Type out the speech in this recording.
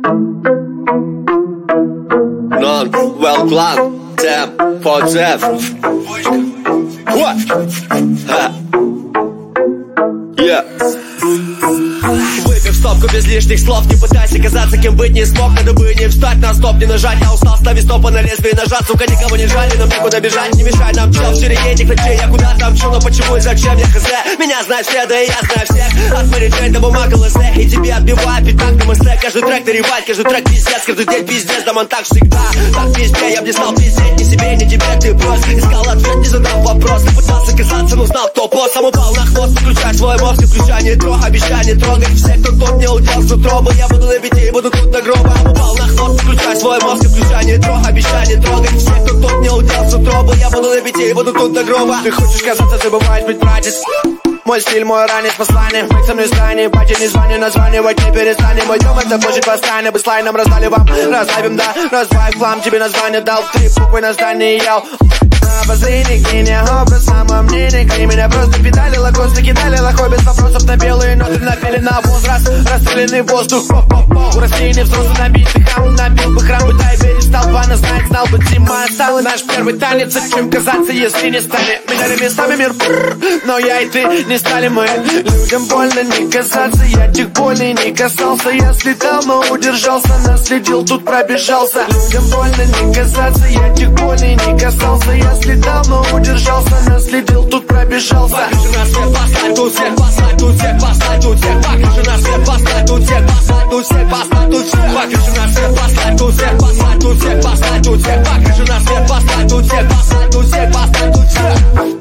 Non-well clan, damn, for death. What? Ha. Yeah. Выпив стопку без лишних слов, не пытайся казаться, кем быть не смог. Надо бы не встать на стоп, не нажать. Я устал, ставить стопа на лезвие ножа. Сука, никого не жали, нам некуда бежать. Не мешай нам, чел, в череде этих ночей. Я куда там чел, но почему и зачем, я хз. Меня знают все, да и я знаю всех. От Мэри Джейн до бумаг ЛСД. И тебе отбиваю пятак на МСТ. Каждый трек наревать, каждый трек пиздец. Каждый день пиздец, да мон так всегда. Так везде, я б не стал пиздеть ни себе, ни тебе. Ты просто искал ответ, не задал вопрос. Ты пытался казаться, но знал, кто босс. Сам упал на хвост, включай свой мозг. Включай, не трогай, обещай, не трогать. Все, кто тут не удел с утробы. Я буду на бите и буду тут до гроба. Упал на хвост, включай свой мозг. Включай, не трогай, обещай, не трогать. Все, кто тут не удел с утробы. Я буду на бите и буду тут до гроба. Ты хочешь казаться, забывать быть братец. Мой стиль, мой ранец, послание. Мы со мной стане, батя не звони, названивать не перестанем. Идем, это позже восстание. Бы слайном раздали вам, раздавим, да. Разбавим хлам, тебе название дал. 3 буквы на здании ял. Обозрение, гения, образ, самомнение. Они меня просто педали, лакос накидали. Лохой без вопросов на белые ноты. Напели на возраст, расстрелянный воздух. У растений взрослый набитый хам. Набил бы храм, бы дай перестал бы. Она знает, знал бы Дима. Стал наш первый танец. Чем казаться, если не станет. Меняли местами мир, но я и ты не стали мы. Людям больно не казаться. Я тех болей не касался. Я слетал, но удержался. Наследил, тут пробежался. Людям больно не казаться. Я тех болей не касался. Я слетал, но удержался. Наследил, тут пробежался. Покажи на свет, поставь тут всех, поставь тут всех, поставь тут всех. Покажи на свет, поставь тут всех, поставь тут всех, поставь тут всех. Покажи на свет, поставь тут всех, поставь тут всех, поставь тут всех. Покажи на свет, поставь тут всех, поставь тут всех, поставь тут всех.